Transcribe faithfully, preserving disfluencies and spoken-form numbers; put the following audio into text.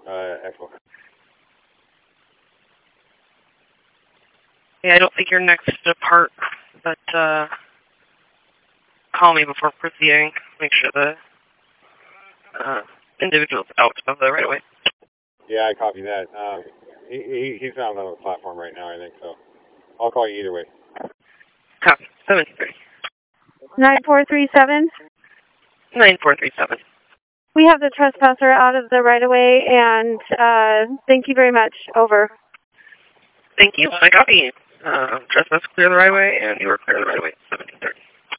Uh, Echo. Yeah, I don't think you're next to park, but uh, call me before proceeding. Make sure the uh, individual's out of the right of way. Yeah, I copy that. Um, he, he he's not on the platform right now, I think, so I'll call you either way. Copy. seven three. nine four three seven. nine four three seven. We have the trespasser out of the right-of-way, and uh, thank you very much. Over. Thank you. I copy. Uh, trespass clear the right of way, and you are clear the right of way. seventeen thirty.